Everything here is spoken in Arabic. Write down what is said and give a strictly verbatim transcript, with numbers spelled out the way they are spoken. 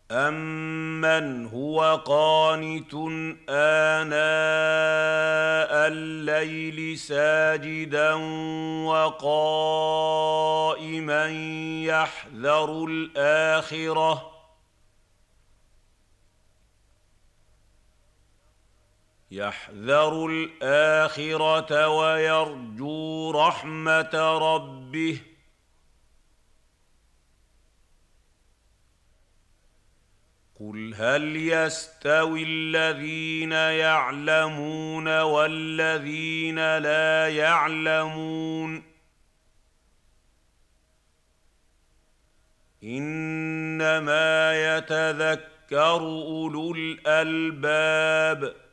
أَمَّنْ هُوَ قَانِتٌ آنَاءَ اللَّيْلِ سَاجِدًا وَقَائِمًا يَحْذَرُ الْآخِرَةَ يَحْذَرُ الْآخِرَةَ وَيَرْجُو رَحْمَةَ رَبِّهِ. قُلْ هَلْ يَسْتَوِي الَّذِينَ يَعْلَمُونَ وَالَّذِينَ لَا يَعْلَمُونَ إِنَّمَا يَتَذَكَّرُ أُولُو الْأَلْبَابِ